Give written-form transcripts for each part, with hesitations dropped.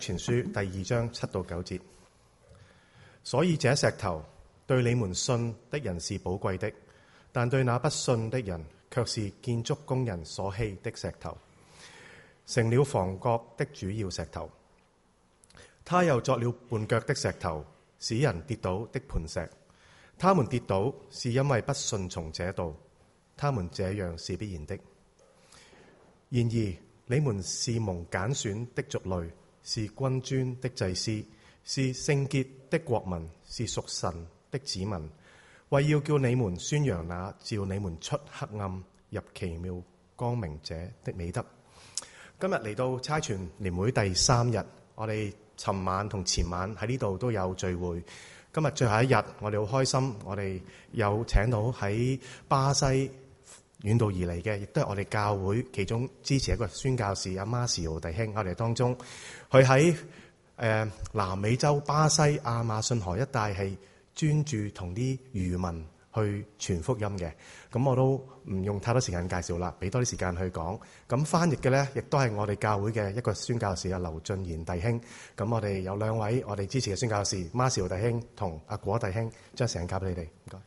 傳書第2章7到9節。所以這石頭對你們信的人是寶貴的，但對那不信的人卻是建築工人所棄的石頭，成了房角的主要石頭。他又作了絆腳的石頭，使人跌倒的磐石。他們跌倒是因為不順從這道，他們這樣是必然的。然而你們是蒙揀選的族類，是君尊的祭司，是聖潔的國民，是屬神的子民，為要叫你們宣揚那召你們出黑暗入奇妙光明者的美德。今日嚟到差傳年會第3日，我哋尋晚同前晚喺呢度都有聚會。今日最後一日，我哋好開心，我哋有請到喺巴西遠道而嚟嘅，亦都係我哋教會其中支持一個宣教士阿馬士奧弟兄，我哋當中佢喺南美洲巴西亞馬遜河一帶係專注同啲漁民去傳福音嘅。咁我都唔用太多時間介紹啦，俾多啲時間去講。咁翻譯嘅呢，亦都係我哋教會嘅一個宣教士阿劉俊賢弟兄。咁我哋有2位我哋支持嘅宣教士馬士奧弟兄同阿果弟兄，將時間交俾你哋，唔該。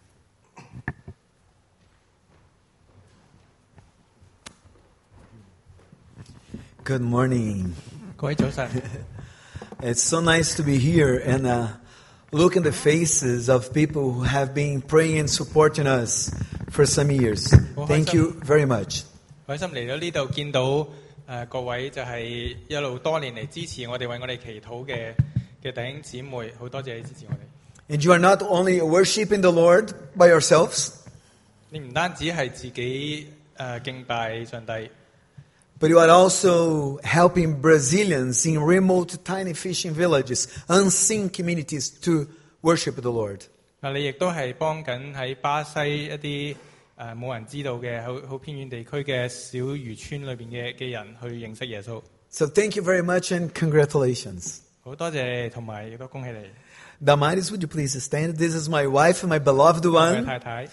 Good morning. 各位早晨， It's so nice to be here and look at the faces of people who have been praying and supporting us for some years. Thank you very much. 開心嚟到呢度見到各位就係一路多年嚟支持我哋為我哋祈禱嘅弟兄姊妹，好多謝你支持我哋。 And you are not only worshiping the Lord by yourselves, 你唔單止係自己敬拜上帝， but you are also helping Brazilians in remote tiny fishing villages, unseen communities to worship the Lord. 你亦都係幫緊喺巴西一啲冇人知道嘅好偏遠地區嘅小漁村裏邊嘅人去認識耶穌。 So thank you very much and congratulations. 好多謝你，同埋亦都恭喜你。 Damaris, would you please stand? This is my wife, my beloved 我嘅 one. 太太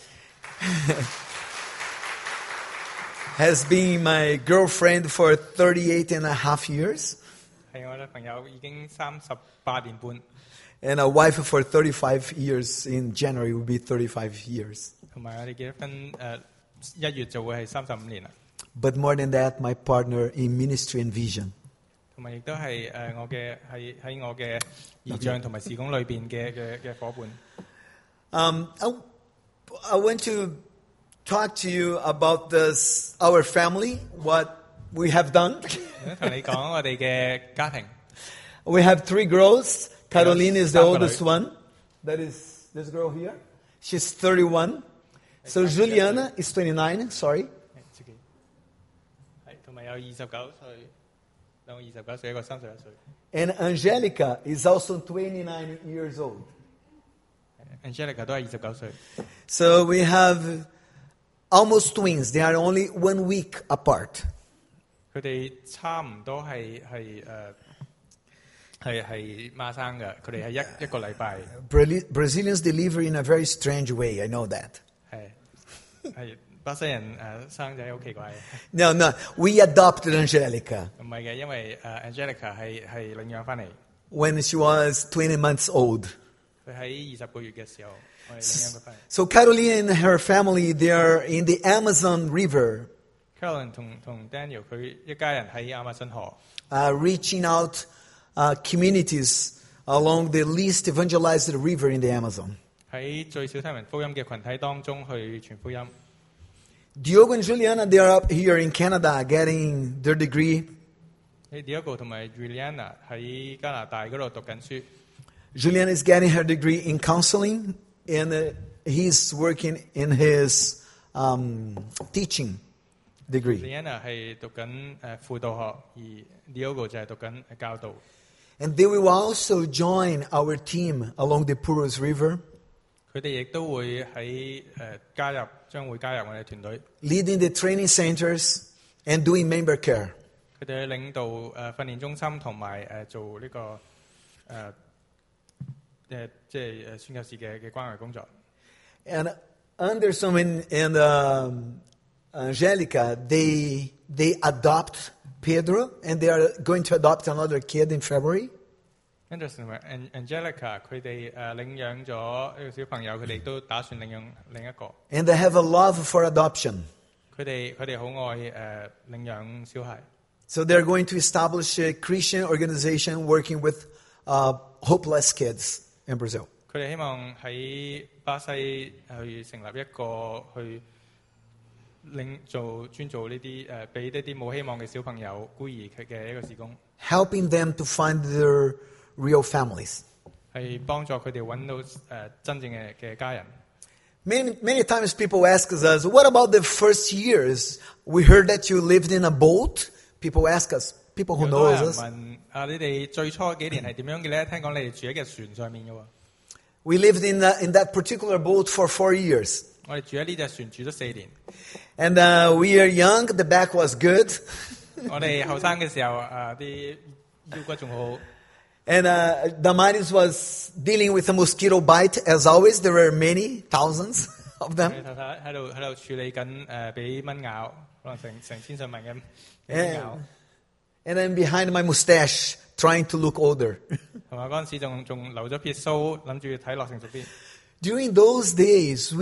Has been my girlfriend for 38 and a half years, 係我嘅朋友，已經38年半， and a wife for 35 years. In January will be 35 years. 同埋我哋結咗婚1月就會係35年啦。 But more than that, my partner in ministry and vision. 同埋亦都係我嘅喺我嘅異象同埋事工裏邊嘅夥伴。 I want to talk to you about this, our family, what we have done. 想同你講我哋嘅家庭。 We have 3 girls. Carolina is the 三個女。 oldest one. That is this girl here. She's 31. So Juliana is 29. Sorry. 係同埋有29歲，兩個29歲，一個31歲。 And Angelica is also 29 years old. Angelica 都係29歲。 So we have almost twins. They are only 1 week apart. 佢哋差唔多係孖生嘅，佢哋係一個禮拜。 Brazilians deliver in a very strange way. I know that. 係巴西人生仔好奇怪嘅。 No. We adopted Angelica 唔係嘅，因為Angelica 係領養翻嚟， when she was 20 months old. 佢喺20個月嘅時候，我哋領養佢翻嚟。 So Carolina and her family, they are in the Amazon River, Caroline 同 Daniel 佢一家人喺亞馬遜河， reaching out communities along the least evangelized river in the Amazon. 喺最少聽聞福音嘅群體當中去傳福音。 Diogo and Juliana, they are up here in Canada getting their degree. Diogo 同埋 Juliana 喺加拿大嗰度讀緊書。 Juliana is getting her degree in counseling, and he's working in his teaching degree. Juliana 係讀緊輔導學，而 Diogo 就係讀緊教導。 And they will also join our team along the Purus River, 佢哋亦都會喺將會加入我哋團隊。 leading the training centers and doing member care. 佢哋去領導訓練中心同埋做呢個即係宣教士嘅關懷工作。 And Anderson and Angelica, they adopt Pedro, and they are going to adopt another kid in February. Anderson 同埋 Angelica 佢哋領養咗一個小朋友，佢哋都打算領養另一個。 And they have a love for adoption. 佢哋好愛領養小孩， So they're going to establish a Christian organization working with hopeless kids in Brazil. 佢哋希望喺巴西去成立一個去專做呢啲俾一啲冇希望嘅小朋友孤兒嘅一個事工， Helping them to find their real families. 係幫助佢哋揾到真正嘅家人。 Many times people ask us, what about the first years? We heard that you lived in a boat. People ask us, people who 有 know 多人 us. 問你哋最初幾年係點樣嘅咧？聽講你哋住喺隻船上面嘅喎。 We lived in that particular boat for 4 years. 我哋住喺呢隻船住咗4年。 And we are young, the back was good. 我哋後生嘅時候啲腰骨仲好。 And Damaris was dealing with a mosquito bite, as always. There were many, thousands of 你 them. 太太喺度處理緊俾蚊咬，可能成千上萬嘅蚊咬。 And I'm behind my mustache, trying to look older. 同埋嗰陣時仲留咗撇須，諗住睇落成熟啲。 During those days,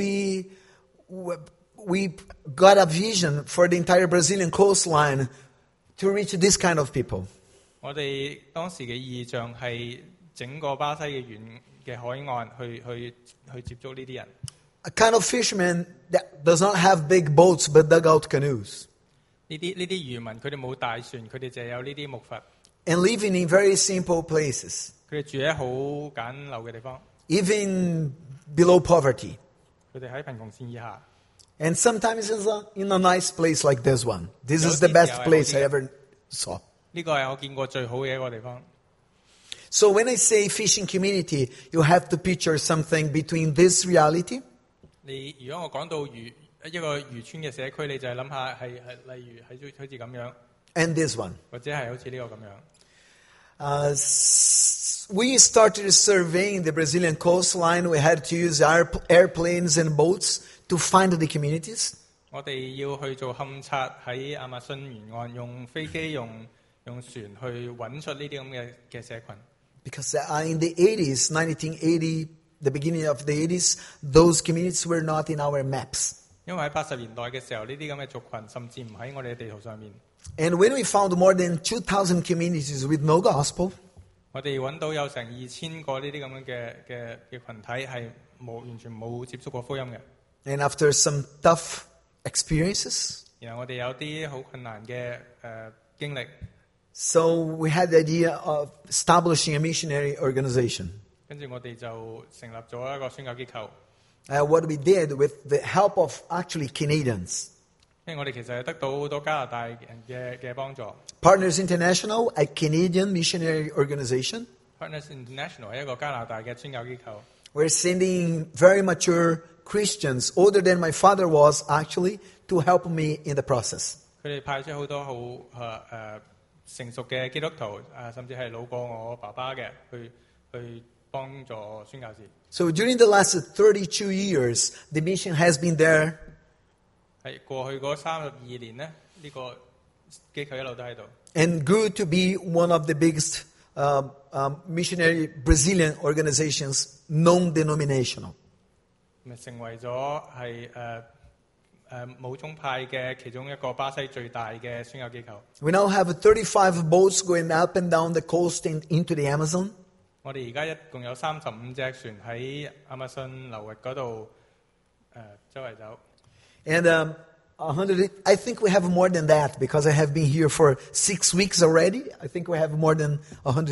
we got a vision for the entire Brazilian coastline to reach this kind of people. 我哋當時嘅意象係整個巴西嘅海岸去接觸呢啲人。 A kind of fisherman that does not have big boats but dug out canoes. 呢啲漁民佢哋冇大船，佢哋就有呢啲木筏。 And living in very simple places, 佢哋住喺好簡陋嘅地方， even below poverty. 佢哋喺貧窮線以下。 And sometimes in a nice place like this one. This is Yo the best sí, place I sí. ever saw. 呢個係我見過最好嘅一個地方。 So when I say fishing community, you have to picture something between this reality 如果我講到一個漁村嘅社區，你就係諗下係例如係好似咁樣， and this one. 或者係好似呢個咁樣。 We started surveying the Brazilian coastline. We had to use airplanes and boats to find the communities. 我哋要去做勘察喺亞馬遜沿岸，用飛機用船去揾出呢啲咁嘅社群。 Because in the 80s, 1980, the beginning of the 80s, those communities were not in our maps. 因為喺80年代嘅時候，呢啲咁嘅族群甚至唔喺我哋嘅地圖上面。 And when we found more than 2,000 communities with no gospel, 我哋揾到有成2000個呢啲咁樣嘅群體係完全冇接觸過福音嘅。 and after some tough experiences, 然後我哋有啲好困難嘅經歷， so we had the idea of establishing a missionary organization. 跟住我哋就成立咗一個宣教機構。 What we did with the help of actually Canadians. 因為我哋其實係得到好多加拿大人嘅幫助。 Partners International, a Canadian missionary organization. Partners International 係一個加拿大嘅宣教機構。 We're sending very mature Christians, older than my father was actually, to help me in the process. 佢哋派出好多好成熟嘅基督徒，甚至係老過我爸爸嘅，去幫助宣教士。 So during the last 32 years, the mission has been there. 係過去嗰32年呢，呢個機構一路都喺度。 And grew to be one of the biggest missionary Brazilian organizations, non-denominational. 咪成為咗係冇宗派嘅其中一個巴西最大嘅宣教機構。 We now have 35 boats going up and down the coast and into the Amazon. 我哋而家一共有35隻船喺亞馬遜流域嗰度周圍走。 And 100, I think we have more than that because I have been here for 6 weeks already. I think we have more than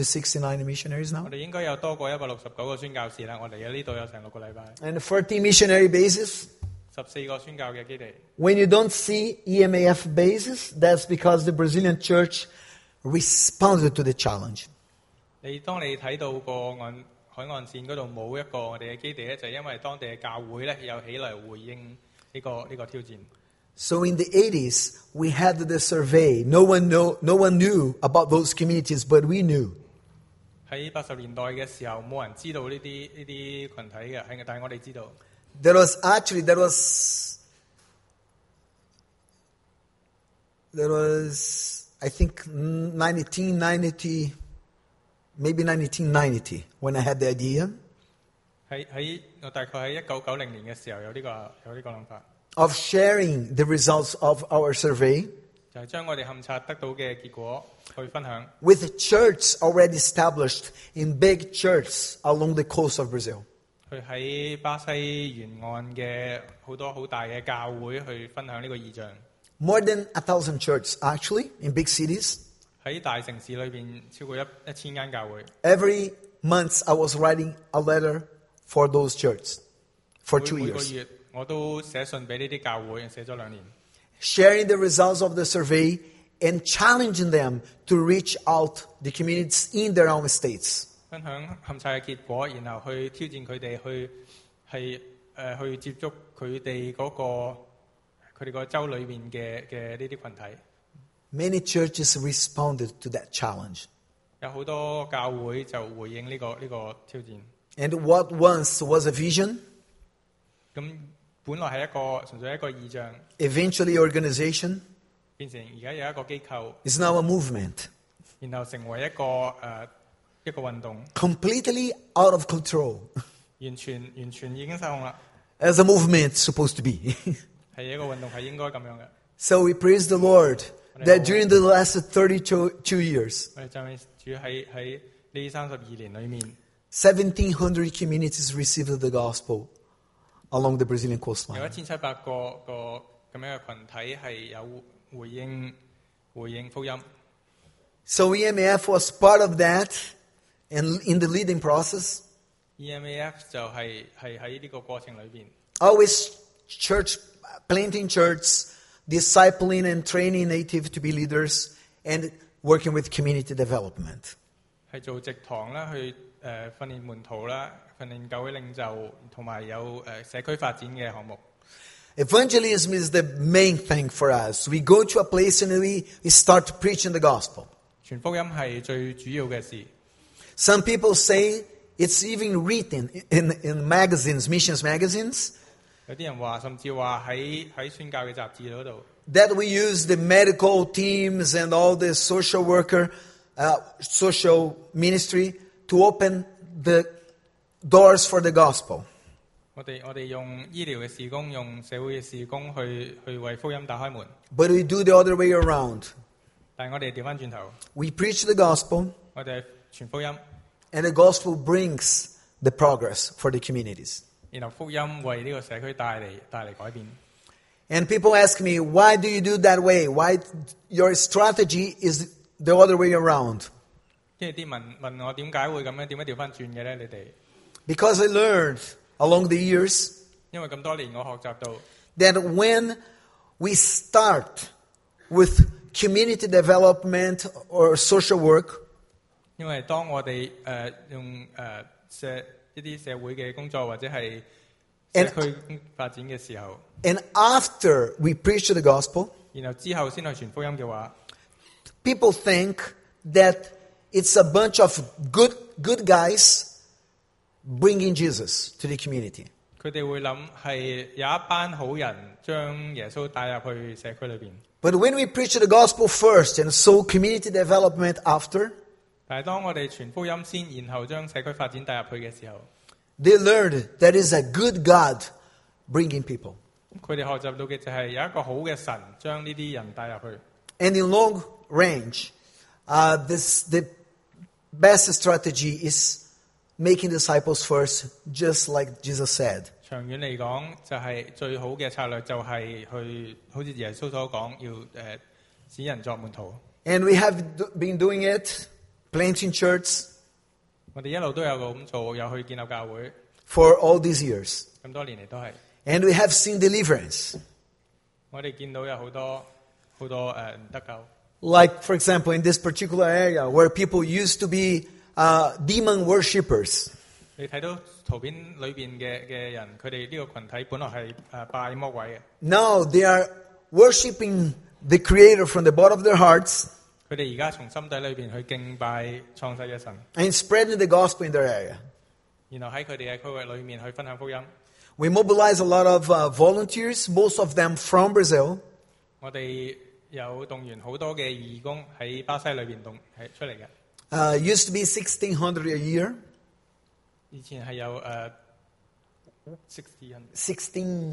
169 missionaries now. 我哋應該有多過169個宣教士啦。我哋喺呢度有成6個禮拜， And 14 missionary bases. 14個宣教嘅基地。 When you don't see EMAF bases, that's because the Brazilian church responded to the challenge. 當你睇到個海岸線嗰度冇一個我哋嘅基地咧，就係因為當地嘅教會咧有起嚟回應呢個挑戰。 So in the 80s, we had the survey. No one knew about those communities, but we knew. 喺80年代嘅時候，冇人知道呢啲群體嘅，但係我哋知道。 There was That was, I think, 1990, maybe 1990, when I had the idea 我大概喺1990年嘅時候有呢個諗法， of sharing the results of our survey 就係將我哋勘察得到嘅結果去分享， with churches already established in big churches along the coast of Brazil. 去喺巴西沿岸嘅好多好大嘅教會去分享呢個異象。 More than 1,000 churches, actually, in big cities. 喺大城市裏邊超過1000間教會， Every month I was writing a letter for those churches for 2 每個 years. 月我都寫信俾呢啲教會，寫咗2年， Sharing the results of the survey and challenging them to reach out the communities in their own states. 分享勘察嘅結果，然後去挑戰佢哋去接觸佢哋佢哋個州裏面嘅呢啲群體。 Many churches responded to that challenge. 有好多教會就回應呢個挑戰。 And what once was a vision, 咁本來係純粹一個意象， eventually organization, 變成而家有一個機構， is now a movement. 然後成為一個運動， Completely out of control, 完全已經失控啦。 as a movement is supposed to be. 係一個運動係應該咁樣嘅。 So we praise the Lord that during the last 32 years, 我哋讚美主喺呢32年裏面， 1,700 communities received the gospel along the Brazilian 有 coastline. 1700個咁樣嘅群體係有回應福音。 So EMF was part of that and in the leading process. EMAF 就係喺呢個過程裏邊， Always planting church, discipling and training native to be leaders, and working with community development. 係做植堂啦，去訓練門徒啦，訓練教會領袖，同埋有社區發展嘅項目。 Evangelism is the main thing for us. We go to a place and we start preaching the gospel. 傳福音係最主要嘅事。 Some people say it's even written in magazines, missions magazines, 有啲人話，甚至話喺宣教嘅雜誌嗰度， that we use the medical teams and all the social worker, social ministry to open the doors for the gospel. 我哋用醫療嘅事工，用社會嘅事工去為福音打開門。 But we do the other way around. 但係我哋調翻轉頭， We preach the gospel, 我哋係傳福音， and the gospel brings the progress for the communities. 然後福音為呢個社區帶嚟改變。 And people ask me, why do you do that way? Why your strategy is the other way around? 即係啲問我點解會咁樣，點解調翻轉嘅咧？你哋 Because I learned along the years 因為咁多年我學習到， that when we start with community development or social work, 因為當我哋用一啲社會嘅工作或者係社區發展嘅時候， and after we preach the gospel, 然後之後先去傳福音嘅話， people think that it's a bunch of good guys bringing Jesus to the community. 佢哋會諗係有一班好人將耶穌帶入去社區裏邊。 But when we preach the gospel first and sow community development after, 但係當我哋傳福音先，然後將社區發展帶入去嘅時候， they learned that is a good God bringing people. 佢哋學習到嘅就係有一個好嘅神將呢啲人帶入去。 And in long range, the best strategy is making disciples first, just like Jesus said. 長遠嚟講，就係最好嘅策略就係去，好似耶穌所講，要使人作門徒。 And we have been doing it, planting church 我哋一路都有咁做，有去建立教會， for all these years. 咁多年嚟都係。 And we have seen deliverance. 我哋見到有好多唔得救。 Like, for example, in this particular area where people used to be demon worshippers. 你睇到圖片裏邊嘅人，佢哋呢個群體本來係拜魔鬼嘅， Now they are worshiping the Creator from the bottom of their hearts 佢哋而家從心底裏邊去敬拜創世嘅神， and spreading the gospel in their area. 然後喺佢哋嘅區域裏面去分享福音。 We mobilize a lot of volunteers, most of them from Brazil. 我哋有動員好多嘅義工喺巴西裏邊係出嚟嘅。 Used to be 1,600 a year. 以前係有 1600.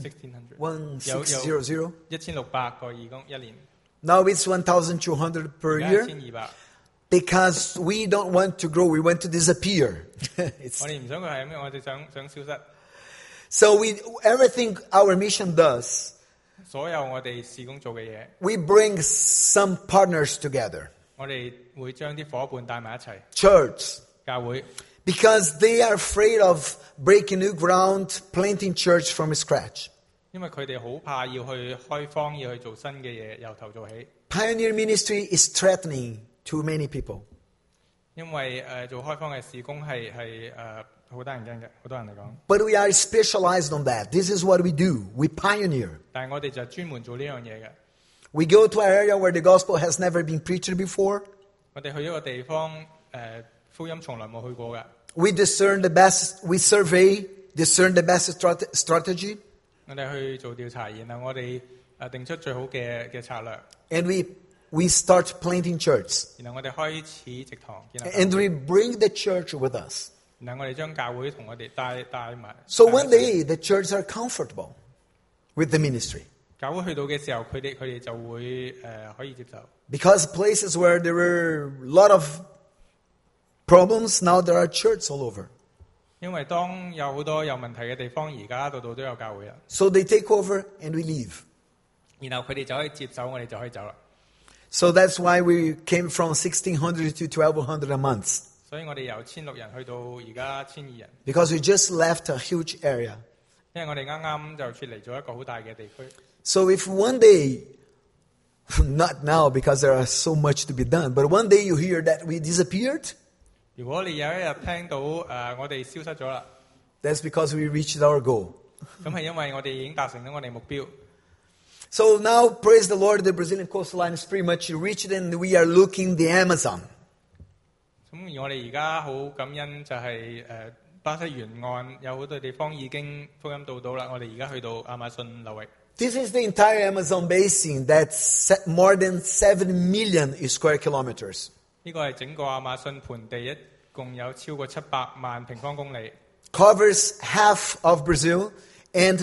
1600 1600個義工一年， Now it's 1,200 per 而家 year 1200。 because we don't want to grow. We want to disappear. 我哋唔想佢係咩，我哋想消失。 So everything our mission does, 所有我哋事工做嘅嘢， we bring some partners together. 我哋會將啲伙伴帶埋一齊， Church. 教會， Because they are afraid of breaking new ground, planting church from scratch. 因為佢哋好怕要去開荒，要去做新嘅嘢，由頭做起。 Pioneer ministry is threatening to many people. 因為做開荒嘅事工係好得人驚嘅，好多人嚟講。 But we are specialized on that. This is what we do. We pioneer. 但係我哋就專門做呢樣嘢嘅。 We go to an area where the gospel has never been preached before. 我哋去一個地方，福音從來冇去過嘅。 We discern the best, we survey, discern the best strategy, 我哋去做調查，然後我哋定出最好嘅策略， and we start planting churches. 然後我哋開始植堂，然後 And we bring the church with us. 然後我哋將教會同我哋帶埋。 So one day the churches are comfortable with the ministry. 教會去到嘅時候，佢哋就會可以接受。 Because places where there were a lot of problems, now there are churches all over. 因為當有好多有問題嘅地方，而家度度都有教會啦。 So they take over and we leave. 然後佢哋就可以接手，我哋就可以走啦。 So that's why we came from 1,600 to 1,200 a month. 所以我哋由1600人去到而家1200人， Because we just left a huge area. 因為我哋啱啱就脱離咗一個好大嘅地區。 So if one day, not now because there are so much to be done, but one day you hear that we disappeared, 如果你有一日聽到我哋消失咗啦， that's because we reached our goal. 咁係因為我哋已經達成咗我哋目標。 So now, praise the Lord, the Brazilian coastline is pretty much reached and we are looking the Amazon. 咁而我哋而家好感恩就係巴西沿岸有好多地方已經福音到啦，我哋而家去到亞馬遜流域。 This is the entire Amazon basin that's more than 7 million square kilometers. 呢個係整個亞馬遜盆地，一共有超過700萬平方公里， Covers half of Brazil and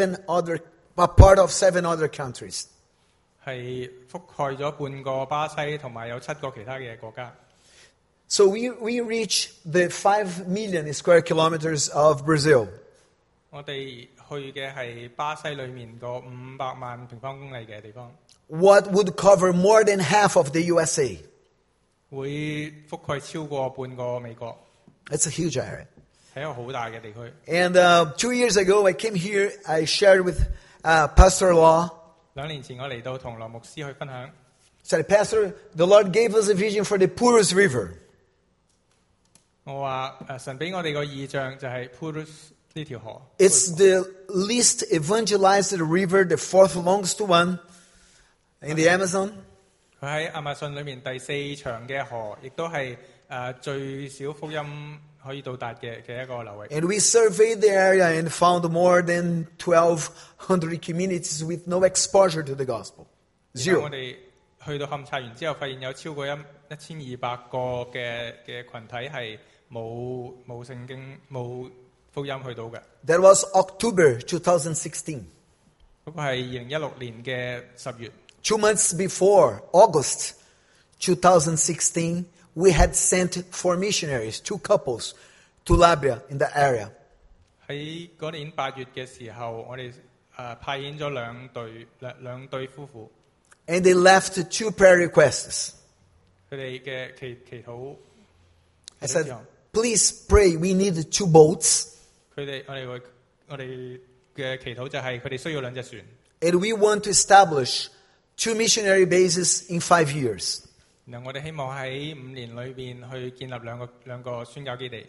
a part of 7 other countries. 係覆蓋咗半個巴西同埋有7個其他嘅國家。 So we reach the 5 million square kilometers of Brazil. 我哋去嘅係巴西裏面個500萬平方公里嘅地方， What would cover more than half of the USA. 會覆蓋超過半個美國， It's a huge area. 係一個好大嘅地區。 And 2 years ago, I came here, I shared with Pastor Law. 2年前我嚟到同羅牧師去分享， Said, Pastor, the Lord gave us a vision for the Purus River. 我話神俾我哋個意象就係 Purus 呢條河。 It's the least evangelized river, the 4th longest one in the Amazon. 佢喺亞馬遜裏面第4長嘅河，亦都係最少福音可以到達嘅一個流域。 And we surveyed the area and found more than 1,200 communities with no exposure to the gospel. 然後我 Zero. 哋去到勘察完之後，發現有超過1200個嘅群體係冇聖經冇福音去到嘅。 That was October 2016. 嗰個係2016年嘅10月。 2 months before, August 2016, we had sent 4 missionaries, 2 couples, to Labria in the area. 喺嗰年8月嘅時候，我哋派遣咗兩對夫婦， And they left 2 prayer requests. 佢哋嘅祈禱。 I said, please pray, we need 2 boats. 我哋嘅祈禱就係佢哋需要2隻船， And we want to establish 2 missionary bases in 5 years. 然後我哋希望喺5年裏邊去建立兩個宣教基地。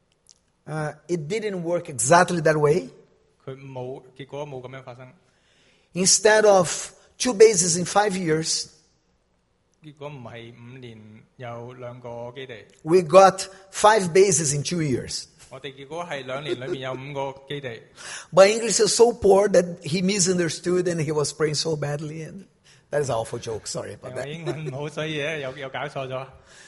It didn't work exactly that way. 結果冇咁樣發生。 Instead of 2 bases in 5 years, 結果唔係5年有2個基地， we got 5 bases in 2 years. 我哋結果係2年裏邊有5個基地。 My English is so poor that he misunderstood and he was praying so badly. And That is an awful joke. Sorry about 我 that. 英文唔好，所以咧有搞錯咗。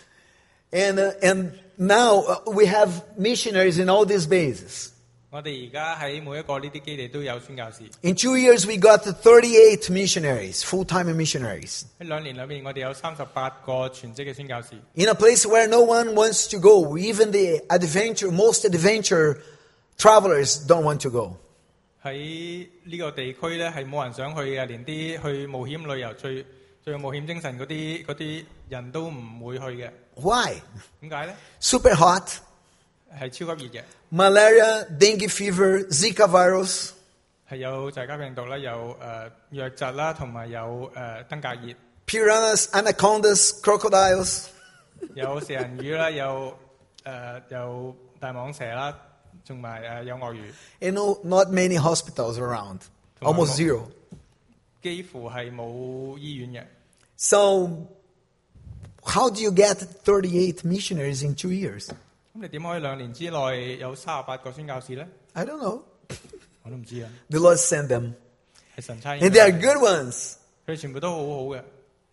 And now we have missionaries in all these bases. 我哋而家喺每一個呢啲基地都有宣教士。 In 2 years, we got 38 missionaries, full-time missionaries. 喺2年裏面，我哋有38個全職嘅宣教士。 In a place where no one wants to go, even the most adventure travelers don't want to go. 喺呢個地區咧係冇人想去嘅，連啲去冒險旅遊最有冒險精神嗰啲人都唔會去嘅。 Why? 點解咧？ Super hot, 係超級熱嘅， malaria, dengue fever, Zika virus. 係有寨卡病毒啦，有瘧疾啦，同埋有登革熱， Piranhas, anacondas, crocodiles. 有食人魚啦，有大蟒蛇啦，同埋有鱷魚， And not many hospitals around. Almost zero. 幾乎係冇醫院嘅。 So, how do you get 38 missionaries in 2 years? 咁你點可以2年之內有38個宣教士咧？ I don't know. 我都唔知啊， The Lord sent them. 係神差遣 And they are good ones. 佢哋全部都好好嘅。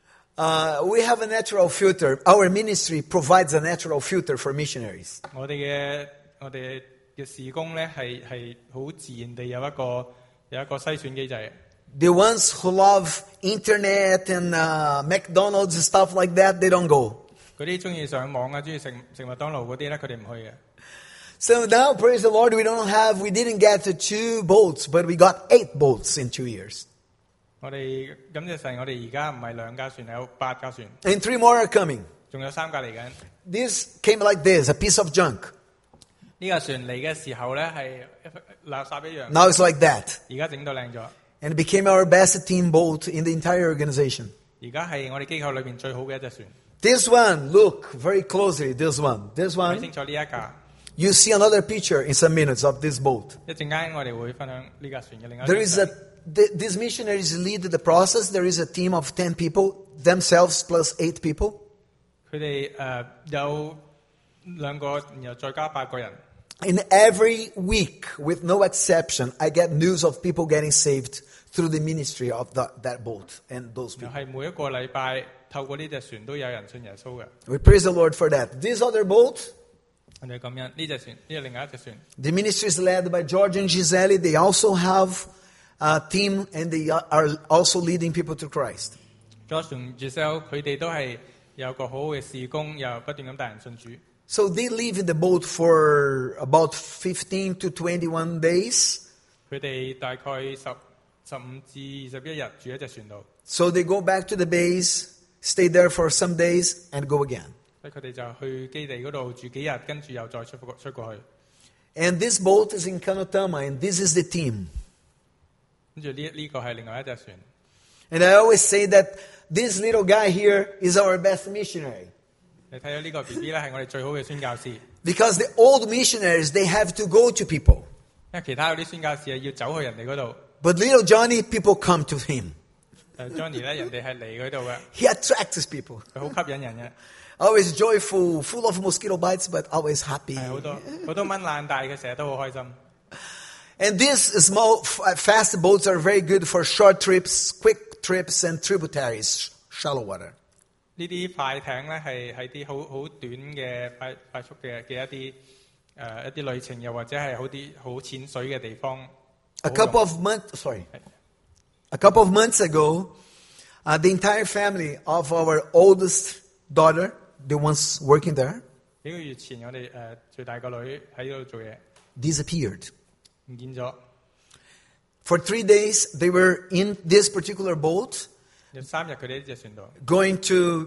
We have a natural filter. Our ministry provides a natural filter for missionaries. 我哋嘅事工咧係好自然地有一個篩選機制嘅。 The ones who love internet and McDonald's and stuff like that, they don't go. 嗰啲中意上網啊，中意食麥當勞嗰啲咧，佢哋唔去嘅。 So now, praise the Lord, we didn't get to 2 boats, but we got 8 boats in 2 years. 我哋感謝神，我哋而家唔係2架船，係有8架船， And 3 more are coming. 仲有3架嚟緊。 This came like this, a piece of junk. 呢架船嚟嘅時候咧係垃圾一樣， Now it's like that. 而家整到靚咗。 And it became our best team boat in the entire organization. 而家係我哋機構裏邊最好嘅一隻船。 This one, look very closely, this one. This 睇 one, 清楚呢一架。 you see another picture in some minutes of this boat. 一陣間我哋會分享呢架船嘅另一 There is 張 these missionaries lead the process. There is a team of 10 people, themselves plus 8 people. 佢哋有2個，然後再加8個人。 And every week, with no exception, I get news of people getting saved through the ministry of that boat and those 又 people. 係每一個禮拜透過呢隻船都有人信耶穌嘅。 We praise the Lord for that. This other boat, 我哋咁樣呢隻船，呢個另外一隻船， the ministry is led by George and Gisele. They also have a team and they are also leading people to Christ. George 同 Giselle 佢哋都係有個好好嘅事工，又不斷咁帶人信主。 So they live in the boat for about 15 to 21 days. 佢哋大概15至21日住喺隻船度， So they go back to the base, stay there for some days, and go again. 所以佢哋就去基地嗰度住幾日，跟住又再出過去。 And this boat is in Canotama, and this is the team. 跟住呢個係另外一隻船。 And I always say that this little guy here is our best missionary. 你睇到呢個 BB 咧係我哋最好嘅宣教士，因 Because the old missionaries, they have to go to people. 為其他嗰啲宣教士係要走去人哋嗰度。 But little Johnny, people come to him. Johnny 咧，人哋係嚟嗰度嘅， He attracts people. 佢好吸引人嘅， Always joyful, full of mosquito bites, but always happy. 係好多蚊爛，但係佢成日都好開心。 And these small, fast boats are very good for short trips, quick trips, and tributaries, shallow water. 呢啲快艇咧係啲好短嘅快速嘅一啲旅程，又或者係好淺水嘅地方。 A couple of months ago, the entire family of our oldest daughter, the ones working there, 幾個月前，我哋最大個女喺度做嘢， disappeared. 唔見咗。 For 3 days, they were in this particular boat, 有3日佢哋喺隻船度， going to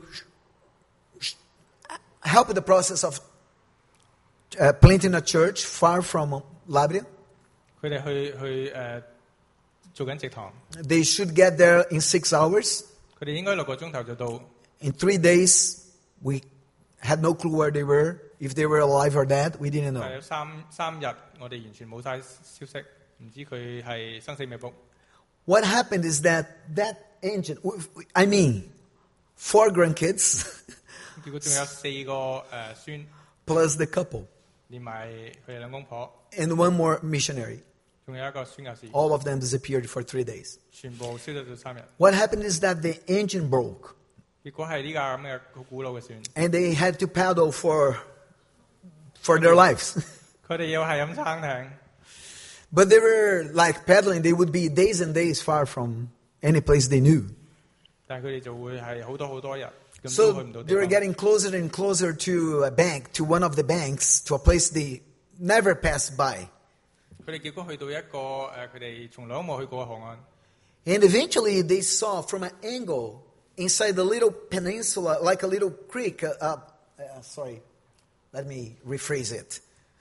help the process of planting a church far from Labria. 佢哋去做緊植堂， They should get there in 6 hours. 佢哋應該6個鐘頭就到。 In 3 days, we had no clue where they were. If they were alive or dead, we didn't know. 有三日，我哋完全冇晒消息，唔知佢係生死未卜。 What happened is that engine, 4 grandkids 結果仲有4個孫， plus the couple 連埋佢哋兩公婆， and 1 more missionary. 仲有一個宣教士， All of them disappeared for 3 days. 全部消失咗3日。 What happened is that the engine broke, 結果係呢架咁嘅好古老嘅船， and they had to paddle for their lives. 佢哋要係咁撐艇， But they were like paddling. They would be days and days far from any place they knew. 但係佢哋就會係好多日，咁都 So 去唔到 they 地 were 方。 getting closer and closer to a bank, to one of the banks, to a place they never passed by. 佢哋結果去到一個佢哋從來都冇去過嘅河岸， And eventually they saw from an angle inside the little peninsula, like a little creek. Sorry, let me rephrase it.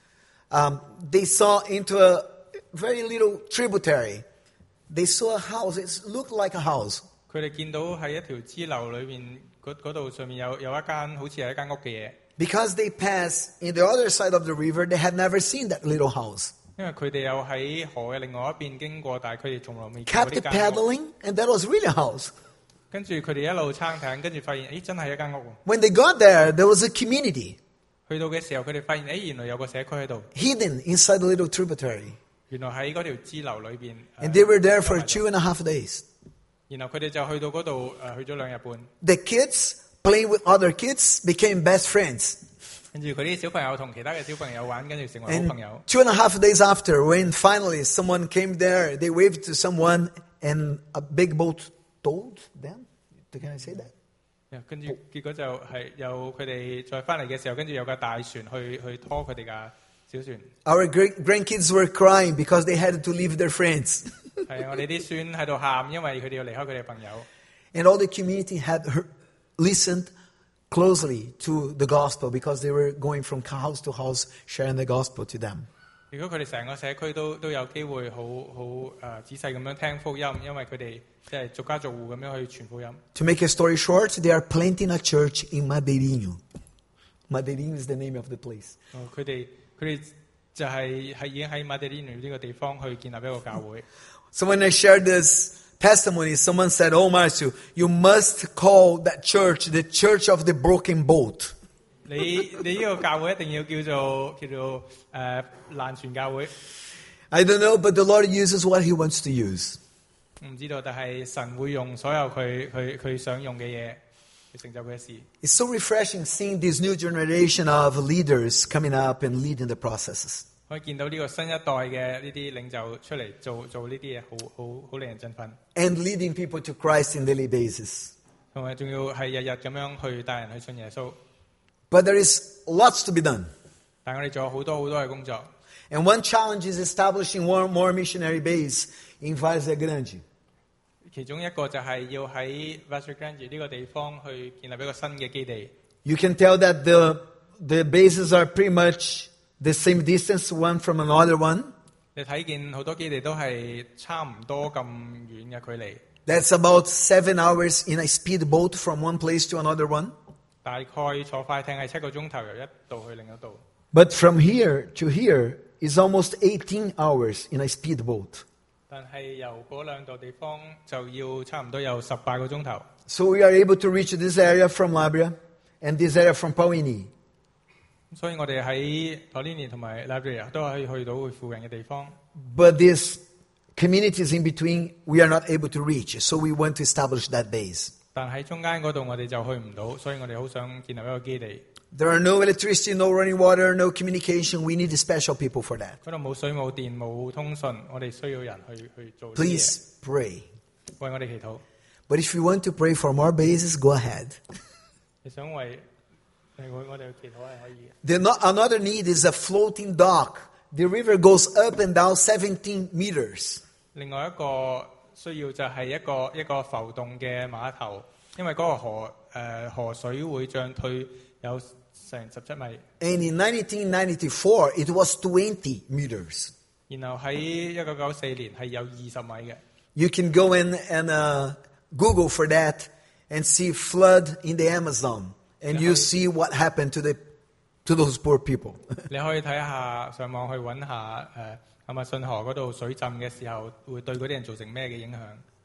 They saw into a very little tributary. They saw a house. It looked like a house. 佢哋見到喺一條支流裏面嗰度上面有一間好似係一間屋嘅嘢， Because they passed in the other side of the river, they had never seen that little house. 因為佢哋有喺河嘅另外一邊經過，但係佢哋從來未見過 Kept 呢間屋。 paddling, and that was really a house. 跟住佢哋一路撐艇，跟住發現，咦，真係一間屋喎。 When they got there, there was a community 去到嘅時候，佢哋發現，原來有個社區喺度， hidden inside the little tributary. 原來喺嗰條支流裏邊。 And they were there for 2.5 days. 然後佢哋就去到嗰度去咗2日半， The kids, playing with other kids, became best friends. 跟住佢啲小朋友同其他嘅小朋友玩，跟住成為好 And 朋友。 2.5 days after, when finally someone came there, they waved to someone, and a big boat towed them. Can I say that? 跟住結果就係有佢哋再翻嚟嘅時候，跟住有架大船去拖佢哋架小船。 Our grandkids were crying because they had to leave their friends. 係我哋啲孫喺度喊，因為佢哋要離開佢哋嘅朋友。 And all the community had listened closely to the gospel because they were going from house to house sharing the gospel to them. 如果佢哋成個社區都有機會好仔細咁樣聽福音，因為佢哋即係逐家逐戶咁樣去傳福音。 To make a story short, they are planting a church in Madeirinho. Madeirinho is the name of the place. 佢哋就係已經喺馬德里呢個地方去建立一個教會。 So when I shared this testimony, someone said, "Oh, Marcio, you must call that church the Church of the Broken Boat." 你呢個教會一定要叫做爛船教會。 I don't know, but the Lord uses what He wants to use. 唔知道，但係神會用所有佢想用嘅嘢去成就佢嘅事。 It's so refreshing seeing this new generation of leaders coming up and leading the processes. 可以見到呢個新一代嘅呢啲領袖出嚟做呢啲嘢，好令人振奮。 And leading people to Christ in daily basis. 同埋仲要係日日咁樣去帶人去信耶穌。 But there is lots to be done. 但係我哋仲有好多嘅工作。 And one challenge is establishing one more missionary base in Várzea Grande. 其中一個就係要喺 Várzea Grande 呢個地方去建立一個新嘅基地。 You can tell that the bases are pretty much the same distance one from another one. 你睇見好多基地都係差唔多咁遠嘅距離， That's about 7 hours in a speedboat from one place to another one. 大概坐快艇係7個鐘頭，由一度去另一度。 But from here to here is almost 18 hours in a speedboat. 但係由嗰兩度地方就要差唔多有18個鐘頭。 So we are able to reach this area from Labria and this area from Pauini. 所以我哋喺 Pauini 同埋 Labria 都可以去到附近嘅地方。 But these communities in between, we are not able to reach. So we want to establish that base. 但喺中間嗰度我哋就去唔到，所以我哋好想建立一個基地。 There are no electricity, no running water, no communication. We need special people for that. 嗰度冇水冇電冇通訊，我哋需要人去做呢啲嘢。 Please pray. 為我哋祈禱。 But if you want to pray for more bases, go ahead. 你想為我哋去祈禱係可以嘅。 Another need is a floating dock. The river goes up and down 17 meters. 另外一個需要就係一個浮動嘅碼頭，因為嗰個河水會漲退有成17米。 And in 1994, it was 20 meters. 然後喺1994年係有20米嘅。 You can go in and Google for that and see flood in the Amazon. And you see what happened to those poor people. 你可以睇下上網去揾下亞馬遜河嗰度水浸嘅時候，會對嗰啲人造成咩嘅影響？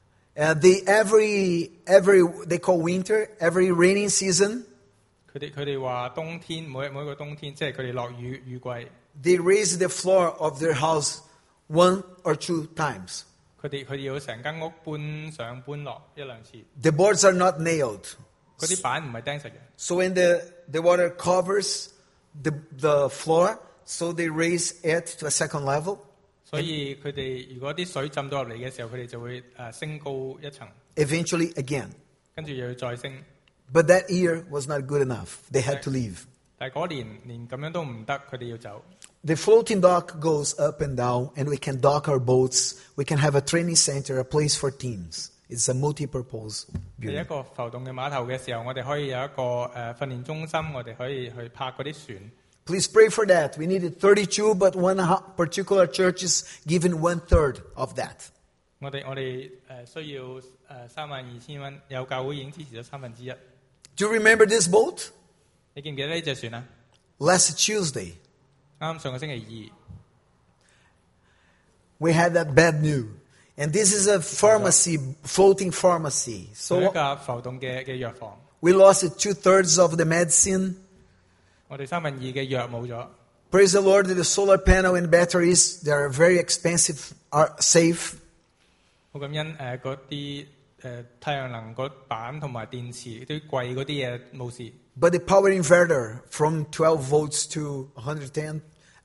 They call winter, every raining season, 佢哋話冬天每一個冬天，即係佢哋落雨季， they raise the floor of their house one or two times. 佢哋要成間屋搬上搬落一兩次， The boards are not nailed. 嗰啲板唔係釘實嘅， So when the water covers the floor, so they raise it to a second level. 所以佢哋如果啲水浸到入嚟嘅時候，佢哋就會升高一層， Eventually again. 跟住又要再升。 But that year was not good enough. They had to leave. 但係嗰年連咁樣都唔得，佢哋要走。 The floating dock goes up and down, and we can dock our boats. We can have a training center, a place for teams. It's a multi-purpose 第一 building. 個浮動嘅碼頭嘅時候，我哋可以有一個訓練中心，我哋可以去泊嗰啲船。 Please pray for that. We needed 32, but one particular church is given 1/3 of that. 我哋需要32,000蚊，有教會已經支持咗1/3。 Do you remember this boat? 你記唔記得呢隻船啊？ Last Tuesday, 啱上個星期 we had that bad news. And this is a pharmacy, floating pharmacy. 2，有一 So 架浮動嘅藥房， we lost 2/3 of the medicine. 我哋2/3嘅藥冇咗。 Praise the Lord that the solar panel and batteries, they are very expensive, are safe. 好感恩嗰啲太陽能嗰板同埋電池啲貴嗰啲嘢冇事， But the power inverter from 12 volts to 110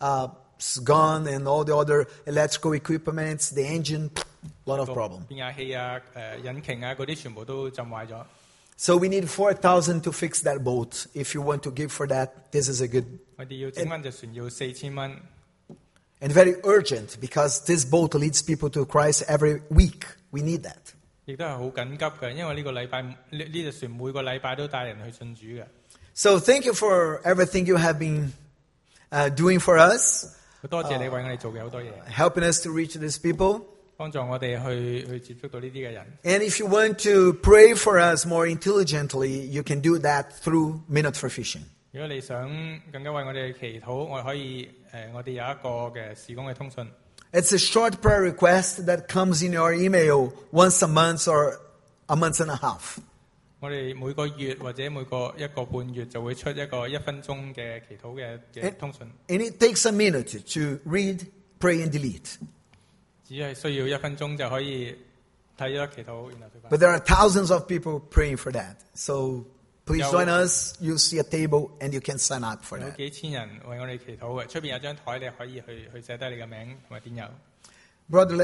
is gone, and all the other electrical equipments, the engine, a lot of problem. 變壓器啊、引擎啊嗰啲全部都浸壞咗。 So we need 4,000 to fix that boat. If you want to give for that, this is a good 我哋要整翻隻船要4000蚊， and very urgent because this boat leads people to Christ every week. We need that. 亦都係好緊急嘅，因為呢個禮拜呢隻船每個禮拜都帶人去信主嘅。 So thank you for everything you have been doing for us, 好多謝你為我哋做嘅好多嘢， helping us to reach these people. 幫助我哋去接觸到呢啲嘅人。 And if you want to pray for us more intelligently, you can do that through Minute for Fishing. 如果你想更加為我哋祈禱，我哋可以我哋有一個嘅事工嘅通訊。 It's a short prayer request that comes in your email once a month or a month and a half. 我哋每個月或者每個一個半月就會出一個1分鐘嘅祈禱嘅通訊， And it takes a minute to read, pray, and delete. 只係需要1分鐘就可以睇咗祈禱，然後退翻。 But there are thousands of people praying for that. So please Yo. join us. You'll see a table and you can sign up for 有 that. 幾千人為我哋祈禱嘅，出邊有張台你可以去寫低你嘅名同埋電郵。 Brother,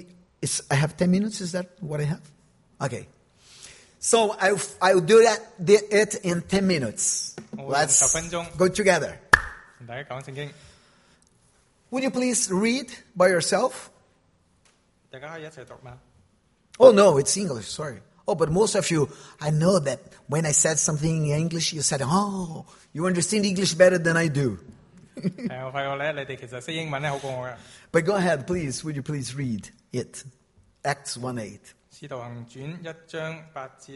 I have 10 minutes. Is that what I have? Okay. So I'll do it in 10 minutes. 我會用 Let's 10分鐘 go together. 同大家講聖經， Would you please read by yourself? 大家可以一齊讀嗎？ Oh, no, it's English. Sorry. Oh, but most of you, I know that when I said something in English, you said, oh, you understand English better than I do. 係我發覺咧，你哋其實識英文咧好過我嘅。 But go ahead, please. Would you please read it? Acts 1:8. 使徒行傳1章8節，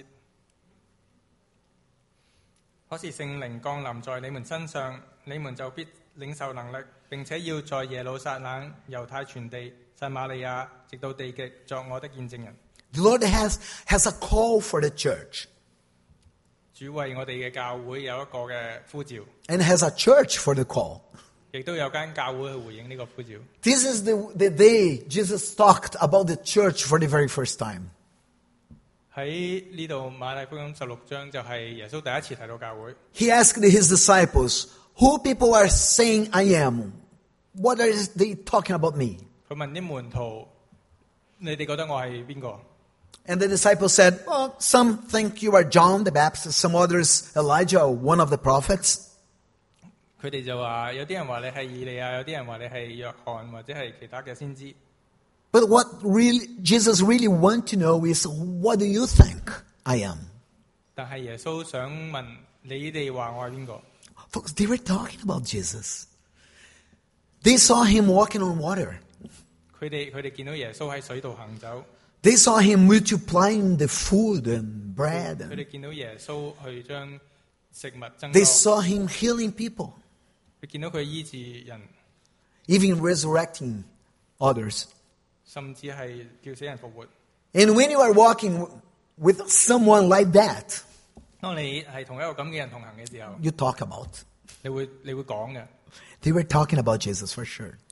可是聖靈降臨在你們身上，你們就必領受能力，並且要在耶路撒冷、猶太全地、撒瑪利亞，直到地極，作我的見證人。 The Lord has a call for the church 主為我哋嘅教會有一個嘅呼召， and has a church for the call. 亦都有間教會去回應呢個呼召。 This is the day Jesus talked about the church for the very first time. 喺呢度馬太福音16章就係耶穌第一次提到教會。 He asked his disciples, who people are saying I am? What are they talking about me? 佢問啲門徒：你哋覺得我係邊個？ And the disciples said, well, some think you are John the Baptist, some others Elijah or one of the prophets. 佢哋就話：有啲人話你係以利亞，有啲人話你係約翰，或者係其他嘅先知。 But what Jesus really wants to know is, what do you think I am? 但係耶穌想問你哋話我係邊個？ Folks, they were talking about Jesus. They saw him walking on water. 佢哋見到耶穌喺水度行走， They saw him multiplying the food and bread. 佢哋見到耶穌去將食物增 They 多， saw him healing people, 佢見到佢醫治人， even resurrecting others. 甚至係叫死人復活。 And when you are walking with someone like that, 當你係同一個咁嘅人同行嘅時候， you talk about. 你會講嘅。 They were talking about Jesus for sure.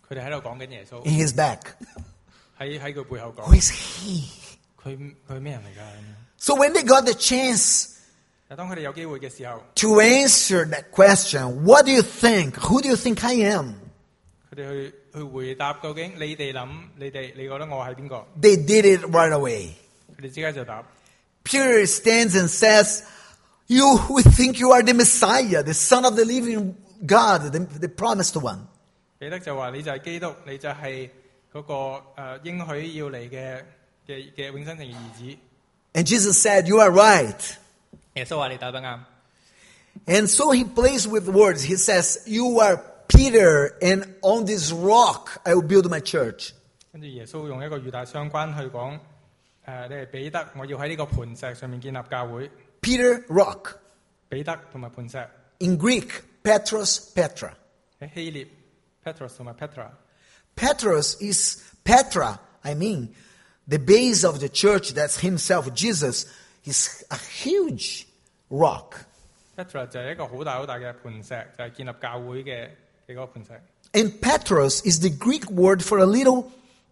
佢哋喺度講緊耶穌， in his back. 喺佢背後 Who 講 is he? 佢咩人嚟㗎？咁樣 So when they got the chance 但當佢哋有機會嘅時候， to answer that question, what do you think? Who do you think I am? 佢哋去回答究竟你哋諗，你覺得我係邊個？ They did it right away. 佢哋即刻就答。 Peter stands and says, you who think you are the Messiah, the Son of the living God, the promised one. 彼得就話：你就係基督，你就係嗰個應許要嚟嘅永生城嘅兒子。 And Jesus said, you are right. 耶穌話：你答得啱。 And so he plays with words. He says, you are Peter, and on this rock I will build my church. 跟住耶穌用一個語帶相關去講：你係彼得，我要喺呢個磐石上面建立教會。 Peter, rock. 彼得同埋磐石 In Greek, Petros, Petra. 喺希臘 Petros 同埋 Petra。 Petros is Petra. I mean, the base of the church, that's himself, Jesus, is a huge rock. Petra 就係一個好大嘅磐石，就係建立教會嘅嗰個磐石。 And Petros is the Greek word for a little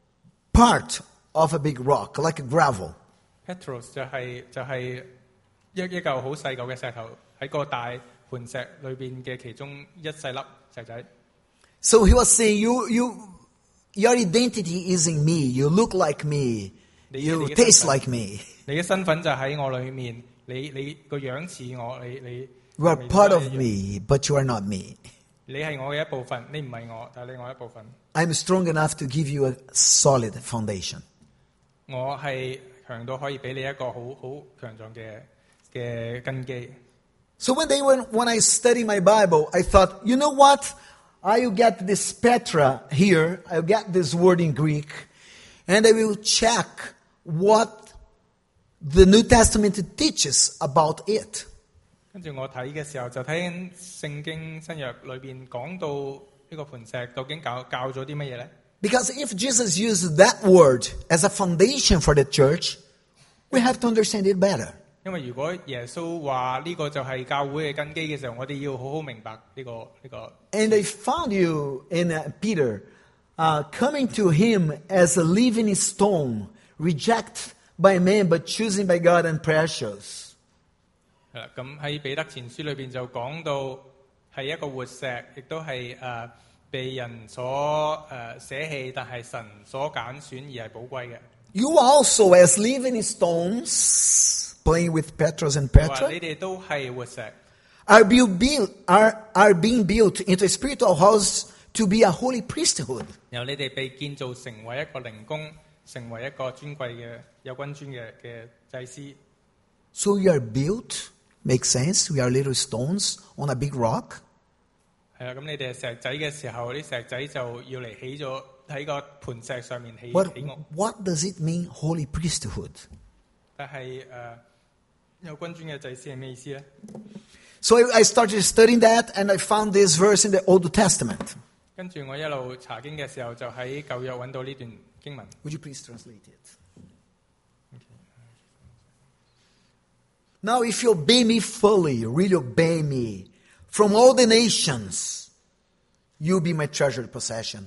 part of a big rock, like a gravel. Petros 就係一嚿好細嚿嘅石頭喺個大磐石裏邊嘅其中一細粒石仔。 So he was saying, your identity is in me. You look like me. You taste like me. 你嘅身份就喺我裏面，你個樣似我，你 You are part of me, but you are not me. 你係我嘅一部分，你唔係我，但係你係我一部分。 I'm strong enough to give you a solid foundation. 我係強到可以俾你一個好強壯嘅根基。 So when I study my Bible, I thought, you know what? I'll get this Petra here. I'll get this word in Greek. And I will check what the New Testament teaches about it. 跟住我睇嘅時候，就睇緊聖經新約裏邊講到呢個磐石究竟教咗啲乜嘢咧？ Because if Jesus used that word as a foundation for the church, we have to understand it better. 因為如果耶穌話呢個就係教會嘅根基嘅時候，我哋要好好明白呢個。 And I found you in Peter coming to him as a living stone, rejected by man but chosen by God and precious. 係啦，咁喺彼得前書裏邊就講到係一個活石，亦都係被人所捨棄，但係神所揀選而係寶貴嘅。 You also, as living stones, playing with Petros and 話 Petra, 你哋都係活石， are being built into a spiritual house to be a holy priesthood. 然後你哋被建造成為一個靈宮，成為一個尊貴嘅有君尊嘅祭司。 So we are built, makes sense, we are little stones on a big rock. 係啦，咁你哋係石仔嘅時候，啲石仔就要嚟起咗喺個磐石上面起屋。 What does it mean, holy priesthood? 但係有君尊嘅祭司係咩意思咧？ So I started studying that and I found this verse in the Old Testament. 跟住我一路查經嘅時候，就喺舊約揾到呢段經文。 Would you please translate it? Now, if you obey me fully, really obey me, from all the nations, you'll be my treasured possession.